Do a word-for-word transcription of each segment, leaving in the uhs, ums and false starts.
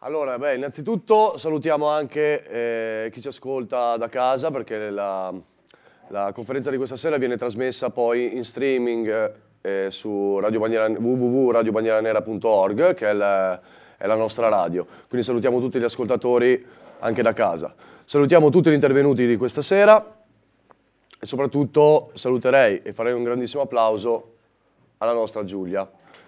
Allora, beh, innanzitutto salutiamo anche eh, chi ci ascolta da casa, perché la, la conferenza di questa sera viene trasmessa poi in streaming eh, su radio Bandiera, w w w punto radio bandiera nera punto org, che è la, è la nostra radio. Quindi salutiamo tutti gli ascoltatori anche da casa. Salutiamo tutti gli intervenuti di questa sera e soprattutto saluterei e farei un grandissimo applauso alla nostra Giulia.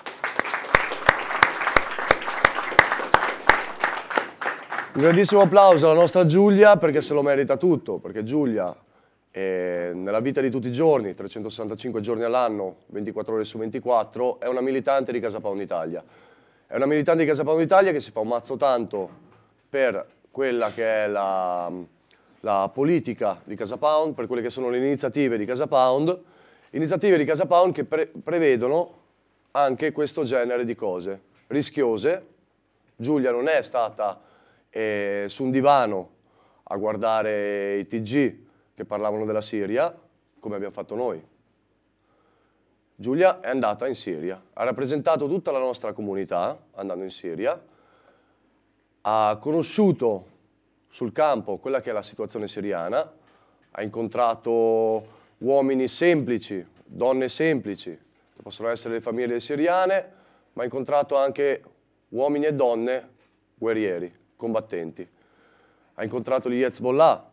Un grandissimo applauso alla nostra Giulia, perché se lo merita tutto, perché Giulia eh, nella vita di tutti i giorni, trecentosessantacinque giorni all'anno, ventiquattro ore su ventiquattro, è una militante di Casa Pound Italia. È una militante di Casa Pound Italia che si fa un mazzo tanto per quella che è la, la politica di Casa Pound, per quelle che sono le iniziative di Casa Pound, iniziative di Casa Pound che pre- prevedono anche questo genere di cose, rischiose. Giulia non è stata E su un divano a guardare i T G che parlavano della Siria, come abbiamo fatto noi. Giulia è andata in Siria, ha rappresentato tutta la nostra comunità andando in Siria, ha conosciuto sul campo quella che è la situazione siriana, ha incontrato uomini semplici, donne semplici, che possono essere le famiglie siriane, ma ha incontrato anche uomini e donne guerrieri, combattenti. Ha incontrato gli Hezbollah,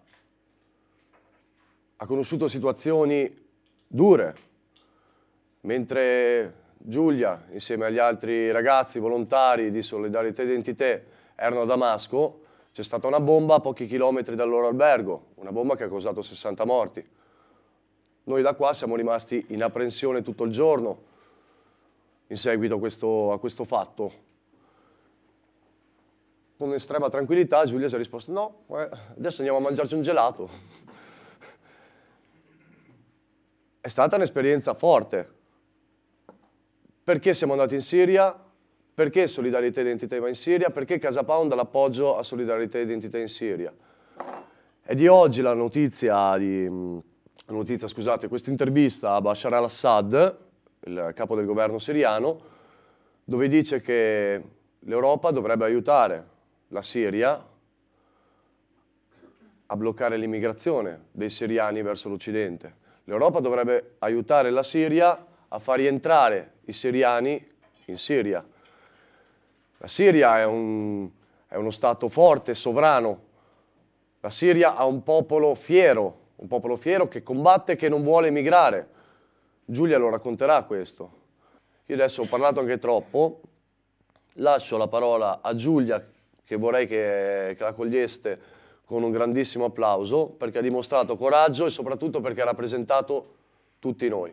ha conosciuto situazioni dure, mentre Giulia, insieme agli altri ragazzi volontari di Solidarietà Identité, erano a Damasco, c'è stata una bomba a pochi chilometri dal loro albergo, una bomba che ha causato sessanta morti. Noi da qua siamo rimasti in apprensione tutto il giorno in seguito a questo, a questo fatto. Con estrema tranquillità Giulia ci ha risposto: no, eh, adesso andiamo a mangiarci un gelato. È stata un'esperienza forte. Perché siamo andati in Siria? Perché Solidarietà Identità va in Siria? Perché Casa Pound dà l'appoggio a Solidarietà Identità in Siria? È di oggi la notizia, di, la notizia scusate, questa intervista a Bashar al-Assad, il capo del governo siriano, dove dice che l'Europa dovrebbe aiutare la Siria a bloccare l'immigrazione dei siriani verso l'Occidente. L'Europa dovrebbe aiutare la Siria a far rientrare i siriani in Siria. La Siria è, un, è uno Stato forte, sovrano. La Siria ha un popolo fiero, un popolo fiero che combatte e che non vuole emigrare. Giulia lo racconterà questo. Io adesso ho parlato anche troppo, lascio la parola a Giulia, che vorrei che, che la coglieste con un grandissimo applauso, perché ha dimostrato coraggio e soprattutto perché ha rappresentato tutti noi.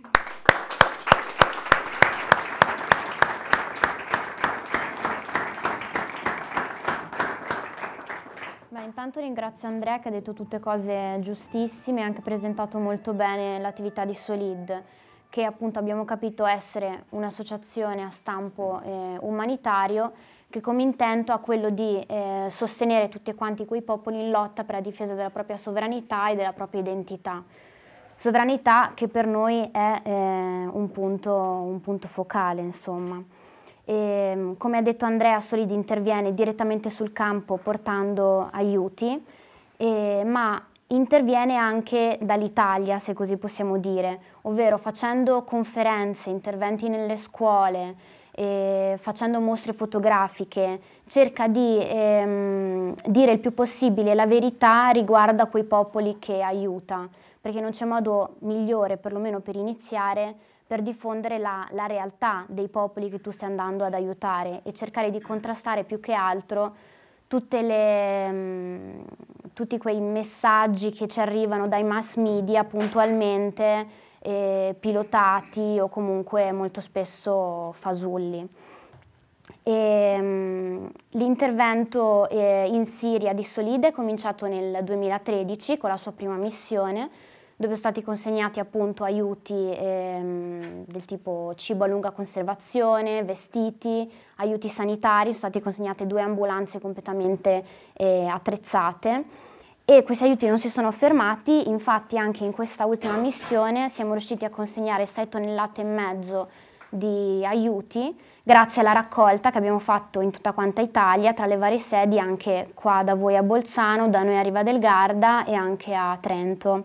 Beh, intanto ringrazio Andrea che ha detto tutte cose giustissime e anche presentato molto bene l'attività di Solid, che appunto abbiamo capito essere un'associazione a stampo eh, umanitario che come intento ha quello di eh, sostenere tutti quanti quei popoli in lotta per la difesa della propria sovranità e della propria identità. Sovranità che per noi è eh, un punto, un punto focale, insomma. E, come ha detto Andrea, Solid interviene direttamente sul campo portando aiuti, eh, ma interviene anche dall'Italia, se così possiamo dire, ovvero facendo conferenze, interventi nelle scuole, eh, facendo mostre fotografiche, cerca di ehm, dire il più possibile la verità riguardo a quei popoli che aiuta, perché non c'è modo migliore, perlomeno per iniziare, per diffondere la, la realtà dei popoli che tu stai andando ad aiutare e cercare di contrastare più che altro tutte le, mh, tutti quei messaggi che ci arrivano dai mass media puntualmente eh, pilotati o comunque molto spesso fasulli. E, mh, l'intervento eh, in Siria di Solid è cominciato nel duemilatredici con la sua prima missione, dove sono stati consegnati appunto aiuti ehm, del tipo cibo a lunga conservazione, vestiti, aiuti sanitari, sono state consegnate due ambulanze completamente eh, attrezzate e questi aiuti non si sono fermati, infatti anche in questa ultima missione siamo riusciti a consegnare sei tonnellate e mezzo di aiuti grazie alla raccolta che abbiamo fatto in tutta quanta Italia, tra le varie sedi anche qua da voi a Bolzano, da noi a Riva del Garda e anche a Trento.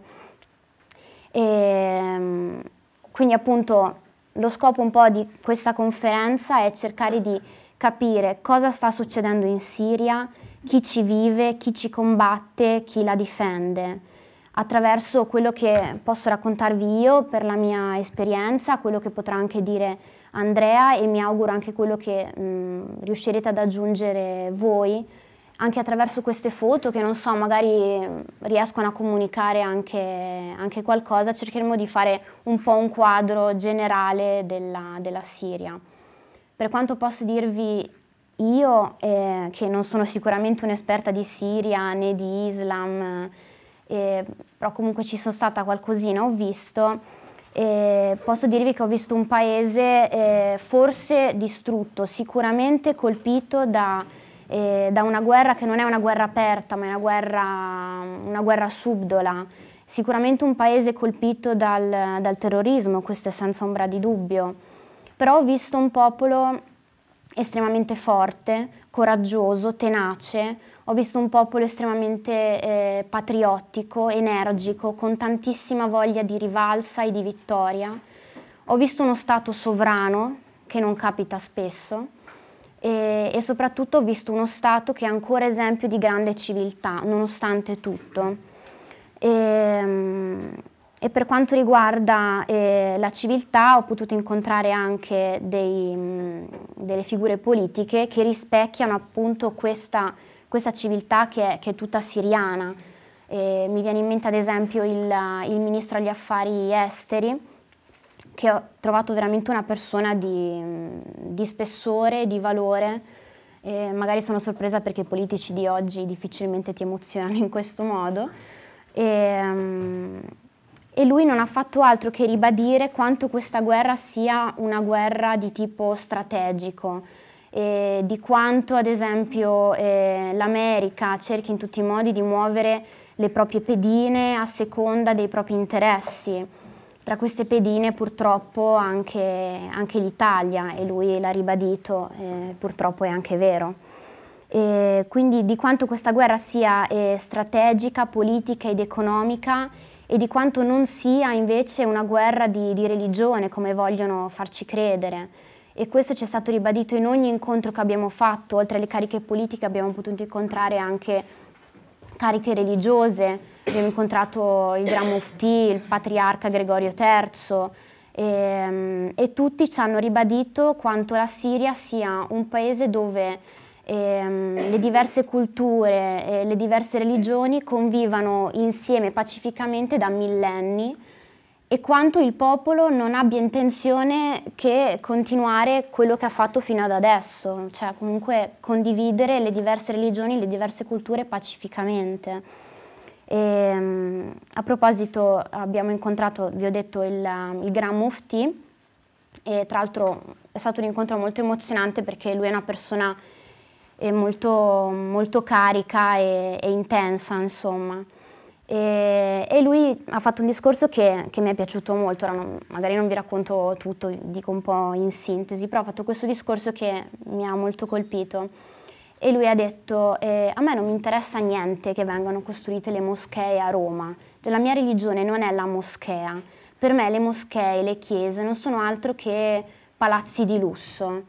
E, quindi appunto lo scopo un po' di questa conferenza è cercare di capire cosa sta succedendo in Siria, chi ci vive, chi ci combatte, chi la difende, attraverso quello che posso raccontarvi io per la mia esperienza, quello che potrà anche dire Andrea e mi auguro anche quello che mh, riuscirete ad aggiungere voi, anche attraverso queste foto che non so, magari riescono a comunicare anche, anche qualcosa, cercheremo di fare un po' un quadro generale della, della Siria. Per quanto posso dirvi io, eh, che non sono sicuramente un'esperta di Siria né di Islam, eh, però comunque ci sono stata qualcosina, ho visto, eh, posso dirvi che ho visto un paese eh, forse distrutto, sicuramente colpito da, eh, da una guerra che non è una guerra aperta, ma è una guerra, una guerra subdola, sicuramente un paese colpito dal, dal terrorismo, questo è senza ombra di dubbio, però ho visto un popolo estremamente forte, coraggioso, tenace, ho visto un popolo estremamente eh, patriottico, energico, con tantissima voglia di rivalsa e di vittoria. Ho visto uno Stato sovrano, che non capita spesso, e, e soprattutto ho visto uno Stato che è ancora esempio di grande civiltà, nonostante tutto. E, E per quanto riguarda eh, la civiltà ho potuto incontrare anche dei, mh, delle figure politiche che rispecchiano appunto questa, questa civiltà che è, che è tutta siriana. Eh, mi viene in mente ad esempio il, il ministro agli affari esteri, che ho trovato veramente una persona di, di spessore, di valore. Eh, magari sono sorpresa perché i politici di oggi difficilmente ti emozionano in questo modo. E, um, E lui non ha fatto altro che ribadire quanto questa guerra sia una guerra di tipo strategico, e di quanto ad esempio eh, l'America cerchi in tutti i modi di muovere le proprie pedine a seconda dei propri interessi. Tra queste pedine purtroppo anche, anche l'Italia, e lui l'ha ribadito, eh, purtroppo è anche vero. E quindi di quanto questa guerra sia eh, strategica, politica ed economica, e di quanto non sia invece una guerra di, di religione, come vogliono farci credere. E questo ci è stato ribadito in ogni incontro che abbiamo fatto. Oltre alle cariche politiche abbiamo potuto incontrare anche cariche religiose, abbiamo incontrato il Gran Muftì, il patriarca Gregorio terzo, e, e tutti ci hanno ribadito quanto la Siria sia un paese dove E, le diverse culture e le diverse religioni convivano insieme pacificamente da millenni, e quanto il popolo non abbia intenzione che continuare quello che ha fatto fino ad adesso, cioè comunque condividere le diverse religioni, le diverse culture pacificamente. E, a proposito, abbiamo incontrato, vi ho detto, il, il Gran Muftì, e tra l'altro è stato un incontro molto emozionante perché lui è una persona è molto, molto carica e, e intensa, insomma. E, e lui ha fatto un discorso che, che mi è piaciuto molto. Ora non, magari non vi racconto tutto, dico un po' in sintesi, però ha fatto questo discorso che mi ha molto colpito. E lui ha detto, eh, a me non mi interessa niente che vengano costruite le moschee a Roma, cioè, la mia religione non è la moschea, per me le moschee, le chiese non sono altro che palazzi di lusso.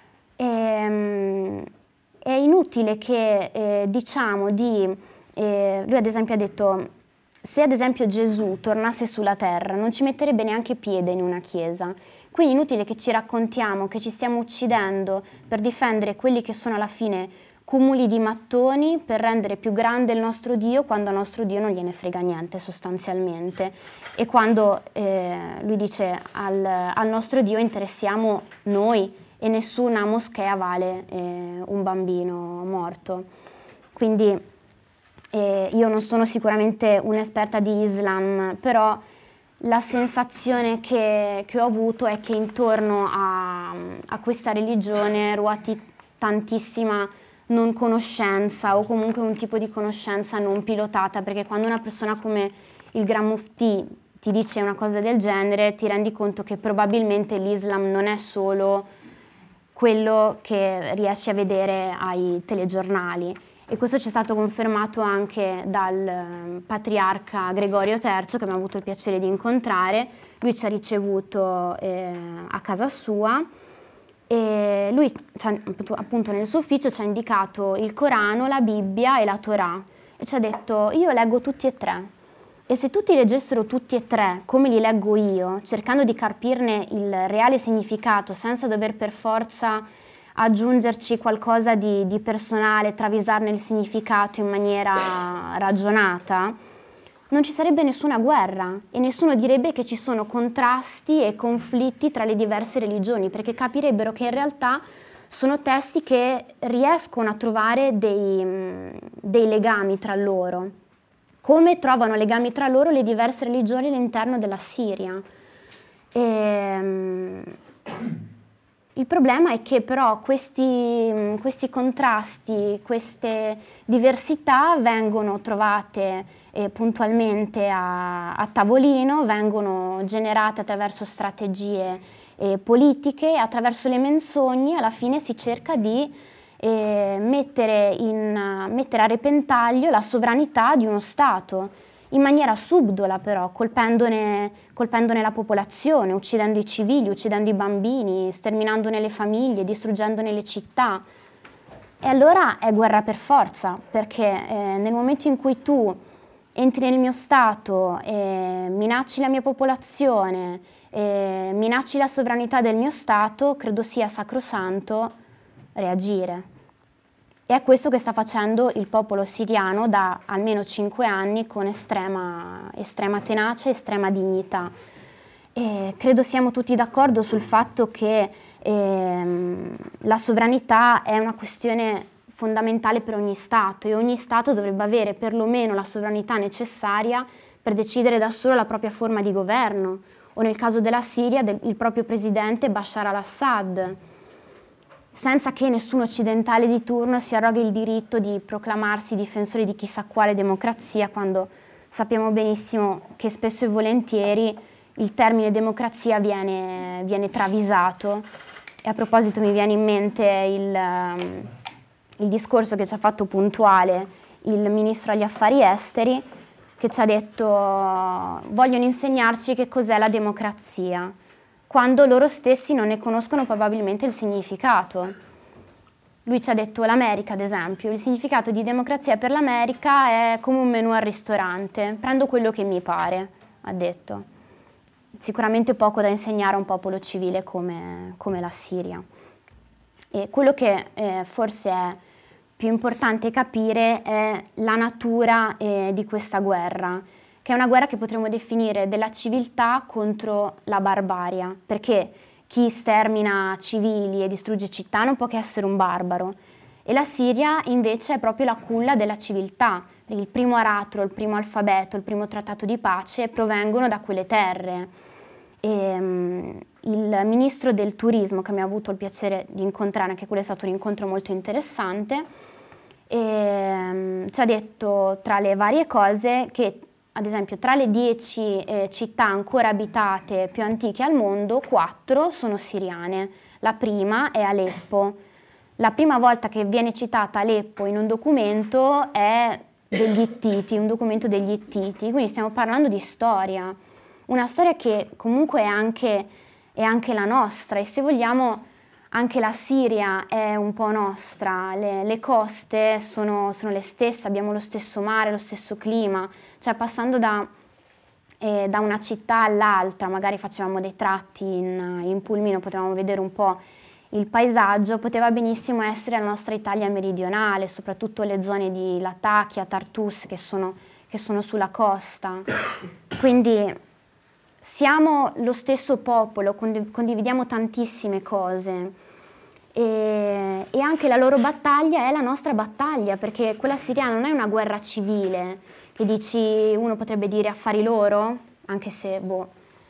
E, È inutile che eh, diciamo di, eh, lui ad esempio ha detto, se ad esempio Gesù tornasse sulla terra non ci metterebbe neanche piede in una chiesa, quindi è inutile che ci raccontiamo che ci stiamo uccidendo per difendere quelli che sono alla fine cumuli di mattoni per rendere più grande il nostro Dio, quando al nostro Dio non gliene frega niente sostanzialmente, e quando eh, lui dice al, al nostro Dio interessiamo noi, e nessuna moschea vale eh, un bambino morto. Quindi eh, io non sono sicuramente un'esperta di Islam, però la sensazione che, che ho avuto è che intorno a, a questa religione ruoti tantissima non conoscenza, o comunque un tipo di conoscenza non pilotata, perché quando una persona come il Gran Muftì ti dice una cosa del genere, ti rendi conto che probabilmente l'Islam non è solo quello che riesci a vedere ai telegiornali. E questo ci è stato confermato anche dal patriarca Gregorio terzo, che abbiamo avuto il piacere di incontrare. Lui ci ha ricevuto eh, a casa sua e lui appunto nel suo ufficio ci ha indicato il Corano, la Bibbia e la Torah e ci ha detto: io leggo tutti e tre, e se tutti leggessero tutti e tre come li leggo io, cercando di capirne il reale significato senza dover per forza aggiungerci qualcosa di, di personale, travisarne il significato in maniera ragionata, non ci sarebbe nessuna guerra e nessuno direbbe che ci sono contrasti e conflitti tra le diverse religioni, perché capirebbero che in realtà sono testi che riescono a trovare dei, dei legami tra loro, come trovano legami tra loro le diverse religioni all'interno della Siria. E, il problema è che però questi, questi contrasti, queste diversità vengono trovate eh, puntualmente a, a tavolino, vengono generate attraverso strategie eh, politiche, attraverso le menzogne. Alla fine si cerca di eh, mettere, in, mettere a repentaglio la sovranità di uno Stato, in maniera subdola però, colpendone, colpendone la popolazione, uccidendo i civili, uccidendo i bambini, sterminandone le famiglie, distruggendone le città. E allora è guerra per forza, perché eh, nel momento in cui tu entri nel mio Stato e minacci la mia popolazione, e minacci la sovranità del mio Stato, credo sia sacrosanto reagire. E è questo che sta facendo il popolo siriano da almeno cinque anni con estrema, estrema tenacia e estrema dignità. E credo siamo tutti d'accordo sul fatto che ehm, la sovranità è una questione fondamentale per ogni Stato e ogni Stato dovrebbe avere perlomeno la sovranità necessaria per decidere da solo la propria forma di governo, o nel caso della Siria del, il proprio presidente Bashar al-Assad, senza che nessun occidentale di turno si arroghi il diritto di proclamarsi difensore di chissà quale democrazia, quando sappiamo benissimo che spesso e volentieri il termine democrazia viene, viene travisato. E a proposito mi viene in mente il, um, il discorso che ci ha fatto puntuale il ministro agli affari esteri, che ci ha detto: vogliono insegnarci che cos'è la democrazia, quando loro stessi non ne conoscono probabilmente il significato. Lui ci ha detto l'America, ad esempio, il significato di democrazia per l'America è come un menù al ristorante, prendo quello che mi pare, ha detto. Sicuramente poco da insegnare a un popolo civile come, come la Siria. E quello che eh, forse è più importante capire è la natura eh, di questa guerra, che è una guerra che potremmo definire della civiltà contro la barbarie, perché chi stermina civili e distrugge città non può che essere un barbaro, e la Siria invece è proprio la culla della civiltà. Il primo aratro, il primo alfabeto, il primo trattato di pace provengono da quelle terre. E, um, il ministro del turismo, che mi ha avuto il piacere di incontrare, anche quello è stato un incontro molto interessante, e, um, ci ha detto tra le varie cose che ad esempio tra le dieci eh, città ancora abitate più antiche al mondo, quattro sono siriane. La prima è Aleppo. La prima volta che viene citata Aleppo in un documento è degli Ittiti, un documento degli Ittiti, quindi stiamo parlando di storia, una storia che comunque è anche, è anche la nostra, e se vogliamo anche la Siria è un po' nostra, le, le coste sono, sono le stesse, abbiamo lo stesso mare, lo stesso clima, cioè passando da, eh, da una città all'altra, magari facevamo dei tratti in, in pulmino, potevamo vedere un po' il paesaggio, poteva benissimo essere la nostra Italia meridionale, soprattutto le zone di Latakia, Tartus, che sono, che sono sulla costa. Quindi siamo lo stesso popolo, condividiamo tantissime cose. E, e anche la loro battaglia è la nostra battaglia, perché quella siriana non è una guerra civile, che dici, uno potrebbe dire affari loro, anche se, boh,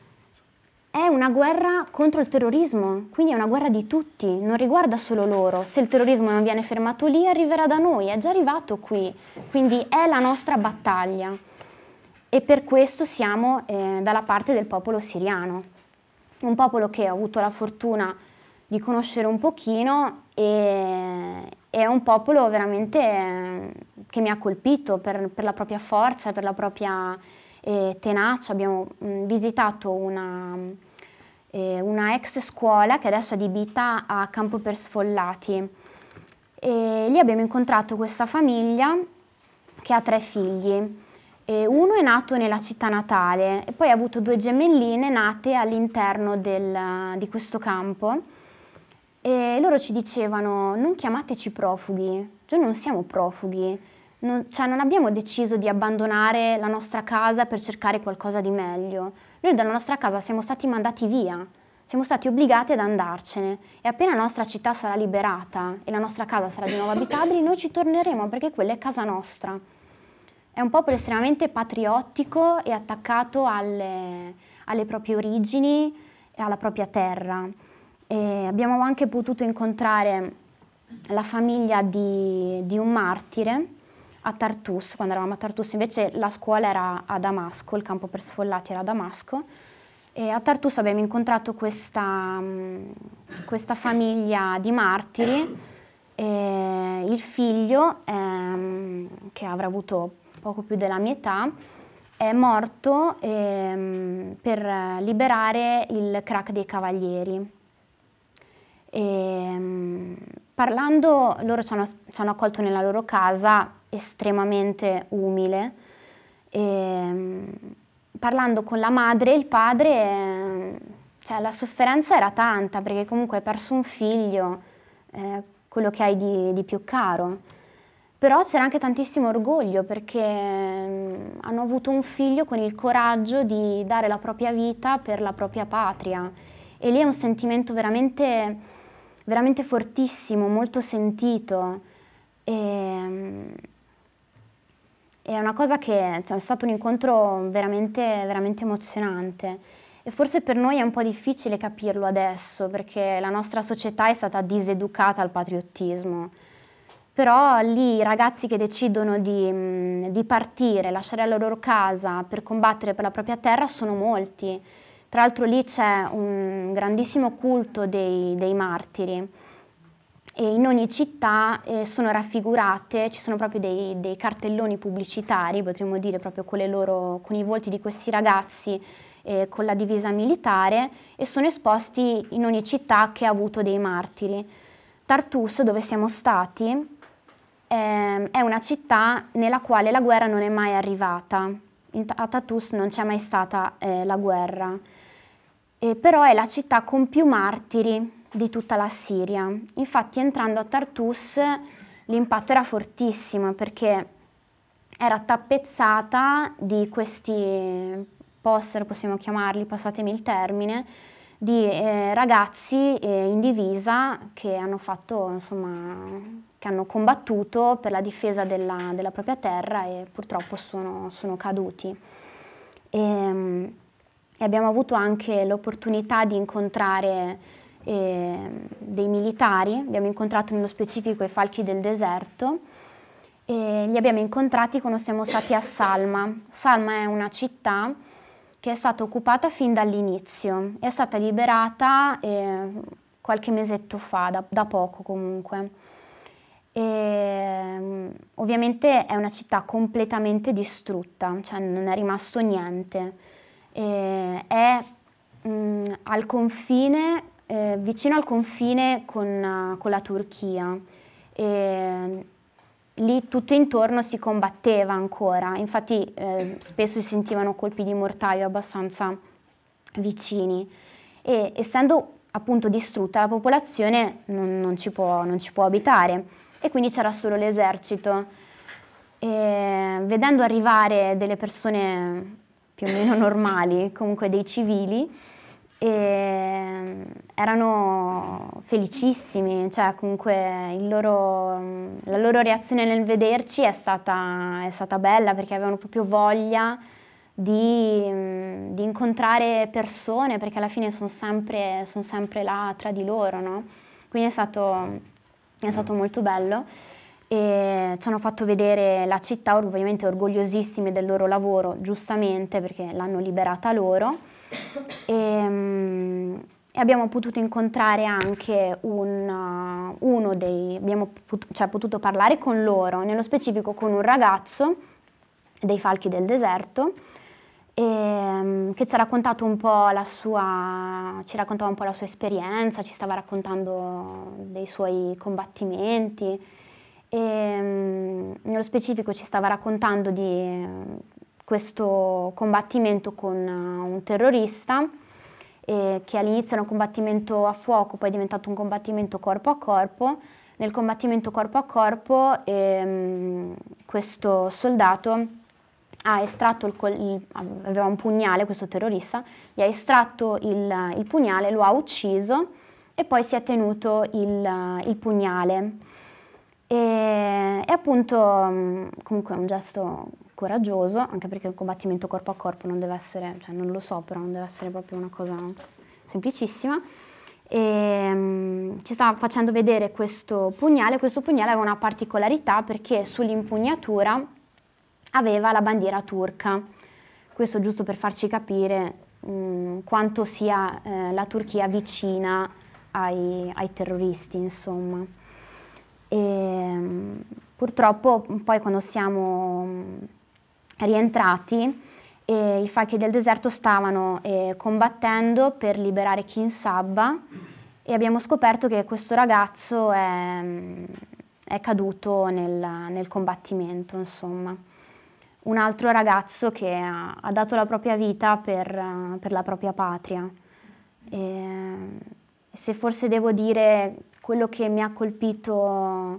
è una guerra contro il terrorismo, quindi è una guerra di tutti, non riguarda solo loro. Se il terrorismo non viene fermato lì, arriverà da noi, è già arrivato qui, quindi è la nostra battaglia. e per questo siamo eh, dalla parte del popolo siriano, un popolo che ho avuto la fortuna di conoscere un pochino e è un popolo veramente eh, che mi ha colpito per, per la propria forza, per la propria eh, tenacia. Abbiamo mh, visitato una, eh, una ex scuola che adesso è adibita a campo per sfollati e lì abbiamo incontrato questa famiglia che ha tre figli. E uno è nato nella città natale e poi ha avuto due gemelline nate all'interno del, di questo campo e loro ci dicevano: non chiamateci profughi, noi non siamo profughi, non, cioè non abbiamo deciso di abbandonare la nostra casa per cercare qualcosa di meglio, noi dalla nostra casa siamo stati mandati via, siamo stati obbligati ad andarcene e appena la nostra città sarà liberata e la nostra casa sarà di nuovo abitabile noi ci torneremo perché quella è casa nostra. È un popolo estremamente patriottico e attaccato alle, alle proprie origini e alla propria terra. E abbiamo anche potuto incontrare la famiglia di, di un martire a Tartus, quando eravamo a Tartus, invece la scuola era a Damasco, il campo per sfollati era a Damasco. E a Tartus abbiamo incontrato questa, questa famiglia di martiri, e il figlio, ehm, che avrà avuto poco più della mia età, è morto ehm, per liberare il crack dei Cavalieri. E, parlando, loro ci hanno, ci hanno accolto nella loro casa estremamente umile. E, parlando con la madre e il padre, cioè, la sofferenza era tanta perché comunque hai perso un figlio, eh, quello che hai di, di più caro. Però c'era anche tantissimo orgoglio perché mh, hanno avuto un figlio con il coraggio di dare la propria vita per la propria patria. E lì è un sentimento veramente, veramente fortissimo, molto sentito. E, mh, è una cosa che, cioè, è stato un incontro veramente, veramente emozionante. E forse per noi è un po' difficile capirlo adesso perché la nostra società è stata diseducata al patriottismo. Però lì i ragazzi che decidono di, di partire, lasciare la loro casa per combattere per la propria terra sono molti. Tra l'altro lì c'è un grandissimo culto dei, dei martiri e in ogni città eh, sono raffigurate, ci sono proprio dei, dei cartelloni pubblicitari, potremmo dire proprio con, le loro, con i volti di questi ragazzi eh, con la divisa militare e sono esposti in ogni città che ha avuto dei martiri. Tartus, dove siamo stati, è una città nella quale la guerra non è mai arrivata. A Tartus non c'è mai stata eh, la guerra, eh, però è la città con più martiri di tutta la Siria. Infatti entrando a Tartus l'impatto era fortissimo perché era tappezzata di questi poster, possiamo chiamarli, passatemi il termine, di eh, ragazzi eh, in divisa che hanno fatto, insomma, che hanno combattuto per la difesa della, della propria terra e purtroppo sono, sono caduti. E, e abbiamo avuto anche l'opportunità di incontrare eh, dei militari, abbiamo incontrato nello specifico i falchi del deserto e li abbiamo incontrati quando siamo stati a Salma. Salma è una città che è stata occupata fin dall'inizio, è stata liberata eh, qualche mesetto fa, da, da poco comunque. E, ovviamente è una città completamente distrutta, cioè non è rimasto niente. E, è mh, al confine, eh, vicino al confine con, con la Turchia. E, lì tutto intorno si combatteva ancora, infatti eh, spesso si sentivano colpi di mortaio abbastanza vicini e essendo appunto distrutta la popolazione non, non, ci può, non ci può abitare e quindi c'era solo l'esercito. E, vedendo arrivare delle persone più o meno normali, comunque dei civili, e erano felicissimi, cioè comunque il loro, la loro reazione nel vederci è stata, è stata bella perché avevano proprio voglia di, di incontrare persone perché alla fine sono sempre, sono sempre là tra di loro, no? Quindi è stato, è stato molto bello. e ci hanno fatto vedere la città, ovviamente orgogliosissimi del loro lavoro, giustamente perché l'hanno liberata loro. E, e abbiamo potuto incontrare anche un, uh, uno dei, abbiamo pot- cioè, potuto parlare con loro, nello specifico con un ragazzo dei Falchi del Deserto, e, um, che ci ha raccontato un po' la sua, ci raccontava un po' la sua esperienza, ci stava raccontando dei suoi combattimenti, e um, nello specifico ci stava raccontando di uh, questo combattimento con uh, un terrorista, eh, che all'inizio era un combattimento a fuoco, poi è diventato un combattimento corpo a corpo. Nel combattimento corpo a corpo ehm, questo soldato ha estratto il, col- il, aveva un pugnale, questo terrorista, gli ha estratto il, il pugnale, lo ha ucciso e poi si è tenuto il, il pugnale. E, e appunto comunque è un gesto coraggioso, anche perché il combattimento corpo a corpo non deve essere, cioè non lo so, però non deve essere proprio una cosa semplicissima. E, um, ci stava facendo vedere questo pugnale. Questo pugnale aveva una particolarità perché sull'impugnatura aveva la bandiera turca. Questo giusto per farci capire um, quanto sia eh, la Turchia vicina ai, ai terroristi, insomma. E, um, purtroppo poi quando siamo rientrati, e i Falchi del Deserto stavano eh, combattendo per liberare Kin Sabba e abbiamo scoperto che questo ragazzo è, è caduto nel, nel combattimento, insomma. Un altro ragazzo che ha, ha dato la propria vita per, per la propria patria. E, se forse devo dire quello che mi ha colpito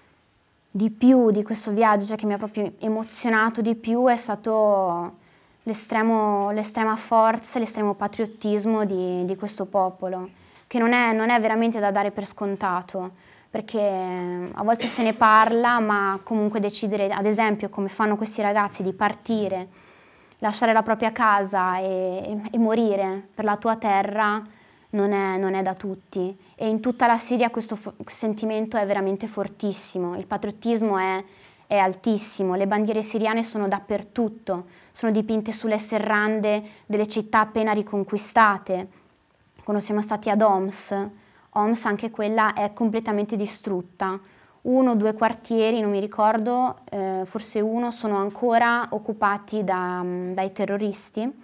di più di questo viaggio, cioè che mi ha proprio emozionato di più, è stato l'estremo, l'estrema forza, l'estremo patriottismo di, di questo popolo, che non è, non è veramente da dare per scontato, perché a volte se ne parla, ma comunque decidere, ad esempio, come fanno questi ragazzi, di partire, lasciare la propria casa e, e morire per la tua terra, non è, non è da tutti. E in tutta la Siria questo fo- sentimento è veramente fortissimo, il patriottismo è, è altissimo, le bandiere siriane sono dappertutto, sono dipinte sulle serrande delle città appena riconquistate. Quando siamo stati ad Homs, Homs anche quella è completamente distrutta, uno o due quartieri, non mi ricordo, eh, forse uno, sono ancora occupati da, dai terroristi.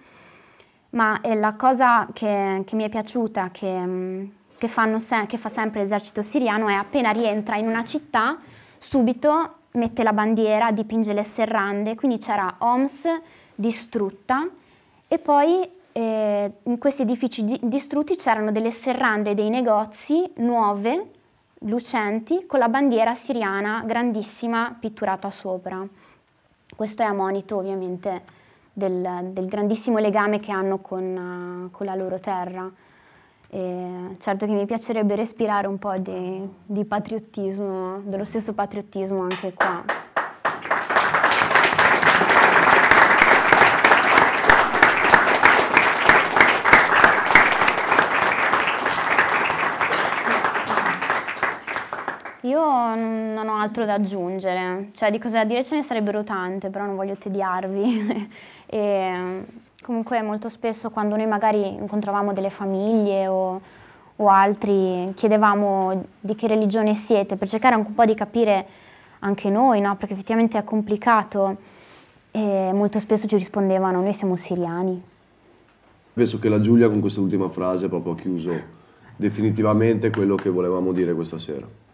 Ma eh, la cosa che, che mi è piaciuta, che, che, fanno se- che fa sempre l'esercito siriano, è appena rientra in una città, subito mette la bandiera, dipinge le serrande, quindi c'era Homs distrutta e poi eh, in questi edifici di- distrutti c'erano delle serrande, dei negozi nuove, lucenti, con la bandiera siriana grandissima pitturata sopra. Questo è a monito ovviamente Del, del grandissimo legame che hanno con, uh, con la loro terra. E certo che mi piacerebbe respirare un po' di, di patriottismo, dello stesso patriottismo anche qua. Io non ho altro da aggiungere, cioè di cose da dire ce ne sarebbero tante, però non voglio tediarvi. E comunque molto spesso quando noi magari incontravamo delle famiglie o, o altri, chiedevamo di che religione siete, per cercare anche un po' di capire anche noi, no? Perché effettivamente è complicato, e molto spesso ci rispondevano: noi siamo siriani. Penso che la Giulia con questa ultima frase proprio ha chiuso definitivamente quello che volevamo dire questa sera.